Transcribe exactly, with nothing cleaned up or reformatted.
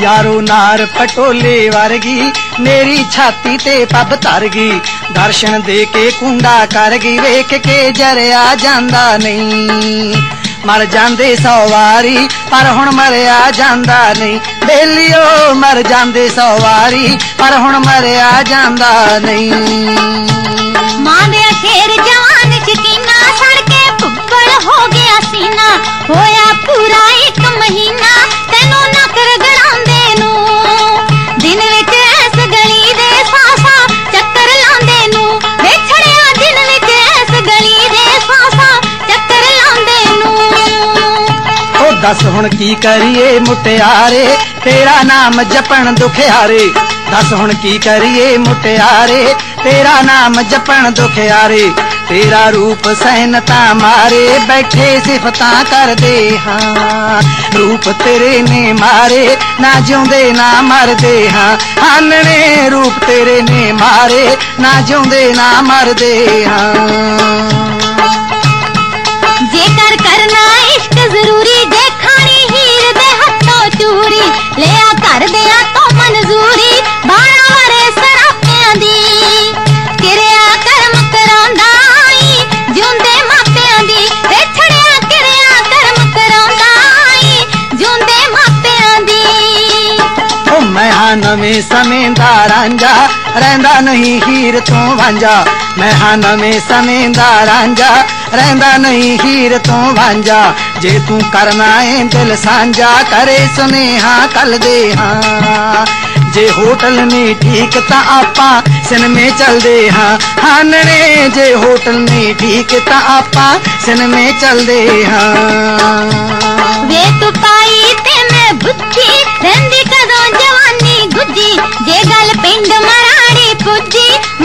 यारो नार पटोले वर्गी मेरी छाती ते पब तर गई दर्शन दे के कुंडा कर गई वेख के जरिया जांदा नहीं मर जांदे सौ वारी पर हुण मरिया जांदा नहीं बेलियो मर जांदे सौ वारी पर हुण मरिया जांदा नहीं मां दे शेर जवान शकीना सड़ के भुब्बड़ हो गया सीना होया पूरा एक महीना तेनों नकर गड़ांदे नू दिन विच इस गली दे सासा चक्कर लांदे नू वेछड़िया दिन विच इस गली दे सासा चक्कर लांदे नू ओ दस हुण की करिए मुटियारे तेरा नाम जपण दुखियारे दस हुण की करिए मुटियारे तेरा नाम जपण दुखियारे तेरा रूप सहनता मारे बैठे सिफता कर दे हाँ रूप तेरे ने मारे ना जिउंदे ना मरदे हाँ हानने रूप तेरे ने मारे ना जिउंदे ना मरदे हाँ जेकर करना इश्क जरूरी जे खानी हीर दे हथों चूरी लिया कर दिया तो मंजूरी बारह वरे सरापियां दी किरिया कर्म करांदा आई जिउंदे मापियां दी वेछड़िया किरिया कर्म करांदा आई जिउंदे मापियां दी ओ मैं हाँ नवें समय दा रांझा रहिंदा नहीं हीर तों वांझा मैं हाँ नवें समय दा रांझा रहिंदा नहीं हीर तों वांझा जे तू करना है दिल सांझा करे सुनेहा कल दे हाँ जे होटल में ठीक ता आपा सिन में चल दे हाँ हानने जे होटल में ठीक ता आपा सिन में चल दे हाँ वे तू पाई ते मैं बुद्धि रंदी कदों जवानी गुज्जी जे गल पिंड मराड़ी पुजी